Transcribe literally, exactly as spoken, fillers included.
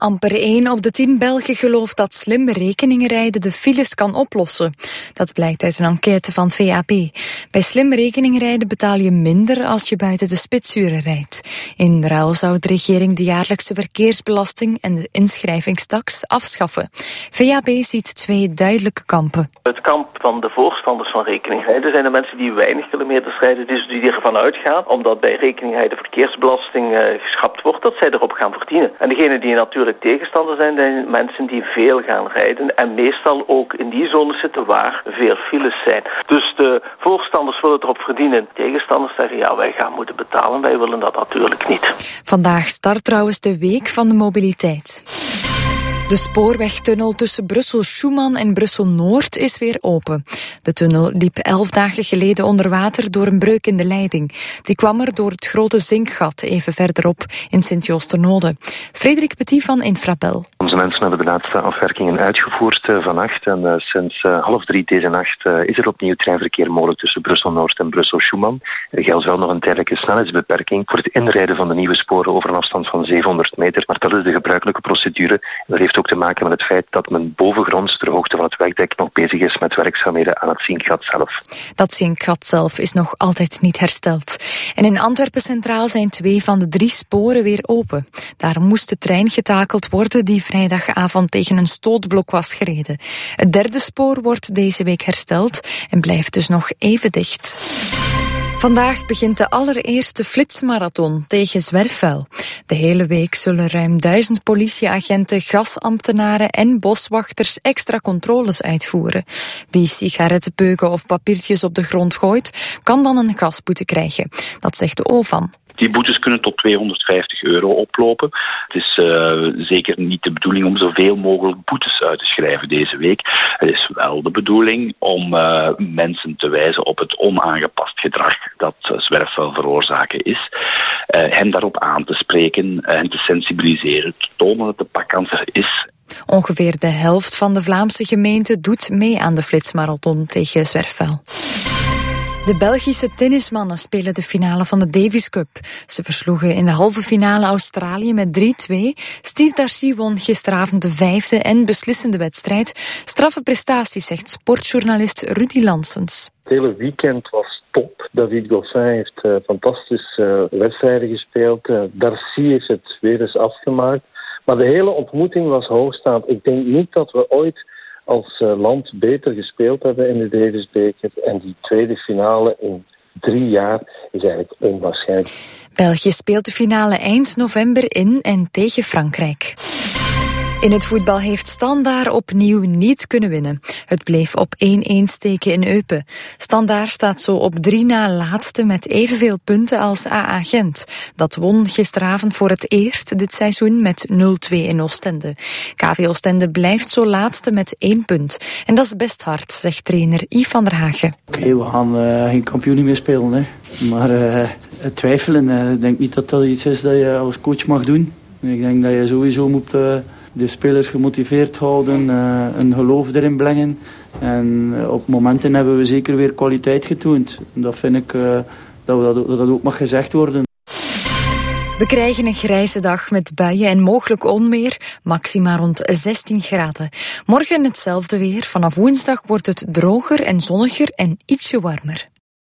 Amper één op de tien Belgen gelooft dat slim rekeningrijden de files kan oplossen. Dat blijkt uit een enquête van V A P. Bij slim rekeningrijden betaal je minder als je buiten de spitsuren rijdt. In ruil zou de regering de jaarlijkse verkeersbelasting en de inschrijvingstaks afschaffen. V A P ziet twee duidelijke kampen. Het kamp van de voorstanders van rekeningrijden zijn de mensen die weinig kilometers rijden, dus die ervan uitgaan, omdat bij rekeningrijden verkeersbelasting uh, geschrapt wordt, dat zij erop gaan verdienen. En degene die natuurlijk tegenstander zijn, zijn mensen die veel gaan rijden en meestal ook in die zones zitten waar veel files zijn. Dus de voorstanders willen erop verdienen. Tegenstanders zeggen, ja, wij gaan moeten betalen, wij willen dat natuurlijk niet. Vandaag start trouwens de Week van de Mobiliteit. De spoorwegtunnel tussen Brussel-Schuman en Brussel-Noord is weer open. De tunnel liep elf dagen geleden onder water door een breuk in de leiding. Die kwam er door het grote zinkgat even verderop in Sint-Joost-ter-Noode. Frederik Petit van Infrabel. Onze mensen hebben de laatste afwerkingen uitgevoerd uh, vannacht. En uh, sinds uh, half drie deze nacht uh, is er opnieuw treinverkeer mogelijk tussen Brussel-Noord en Brussel-Schuman. Er geldt wel nog een tijdelijke snelheidsbeperking voor het inrijden van de nieuwe sporen over een afstand van zevenhonderd meter. Maar dat is de gebruikelijke procedure. Dat heeft ook te maken met het feit dat men bovengronds ter hoogte van het wegdek nog bezig is met werkzaamheden aan het zinkgat zelf. Dat zinkgat zelf is nog altijd niet hersteld. En in Antwerpen Centraal zijn twee van de drie sporen weer open. Daar moest de trein getakeld worden die vrijdagavond tegen een stootblok was gereden. Het derde spoor wordt deze week hersteld en blijft dus nog even dicht. Vandaag begint de allereerste flitsmarathon tegen zwerfvuil. De hele week zullen ruim duizend politieagenten, gasambtenaren en boswachters extra controles uitvoeren. Wie sigarettenpeuken of papiertjes op de grond gooit, kan dan een gasboete krijgen. Dat zegt de O V A M. Die boetes kunnen tot tweehonderdvijftig euro oplopen. Het is uh, zeker niet de bedoeling om zoveel mogelijk boetes uit te schrijven deze week. Het is wel de bedoeling om uh, mensen te wijzen op het onaangepast gedrag dat uh, zwerfvuil veroorzaken is. Uh, hen daarop aan te spreken en te sensibiliseren, te tonen dat de pakkans er is. Ongeveer de helft van de Vlaamse gemeenten doet mee aan de flitsmarathon tegen zwerfvuil. De Belgische tennismannen spelen de finale van de Davis Cup. Ze versloegen in de halve finale Australië met drie twee. Steve Darcy won gisteravond de vijfde en beslissende wedstrijd. Straffe prestatie, zegt sportjournalist Rudy Lansens. Het hele weekend was top. David Goffin heeft uh, fantastische uh, wedstrijden gespeeld. Uh, Darcy heeft het weer eens afgemaakt. Maar de hele ontmoeting was hoogstaand. Ik denk niet dat we ooit als land beter gespeeld hebben in de Davisbeker. En die tweede finale in drie jaar is eigenlijk onwaarschijnlijk. België speelt de finale eind november in en tegen Frankrijk. In het voetbal heeft Standaard opnieuw niet kunnen winnen. Het bleef op één-één steken in Eupen. Standaard staat zo op drie na laatste met evenveel punten als A A Gent. Dat won gisteravond voor het eerst dit seizoen met nul twee in Oostende. K V Oostende blijft zo laatste met één punt. En dat is best hard, zegt trainer Yves van der Hagen. Oké, okay, we gaan uh, geen kampioen meer spelen. Hè. Maar uh, twijfelen, ik uh, denk niet dat dat iets is dat je als coach mag doen. Ik denk dat je sowieso moet Uh, de spelers gemotiveerd houden, uh, een geloof erin brengen. En uh, op momenten hebben we zeker weer kwaliteit getoond. Dat vind ik uh, dat, we dat, dat dat ook mag gezegd worden. We krijgen een grijze dag met buien en mogelijk onweer, maxima rond zestien graden. Morgen hetzelfde weer. Vanaf woensdag wordt het droger en zonniger en ietsje warmer.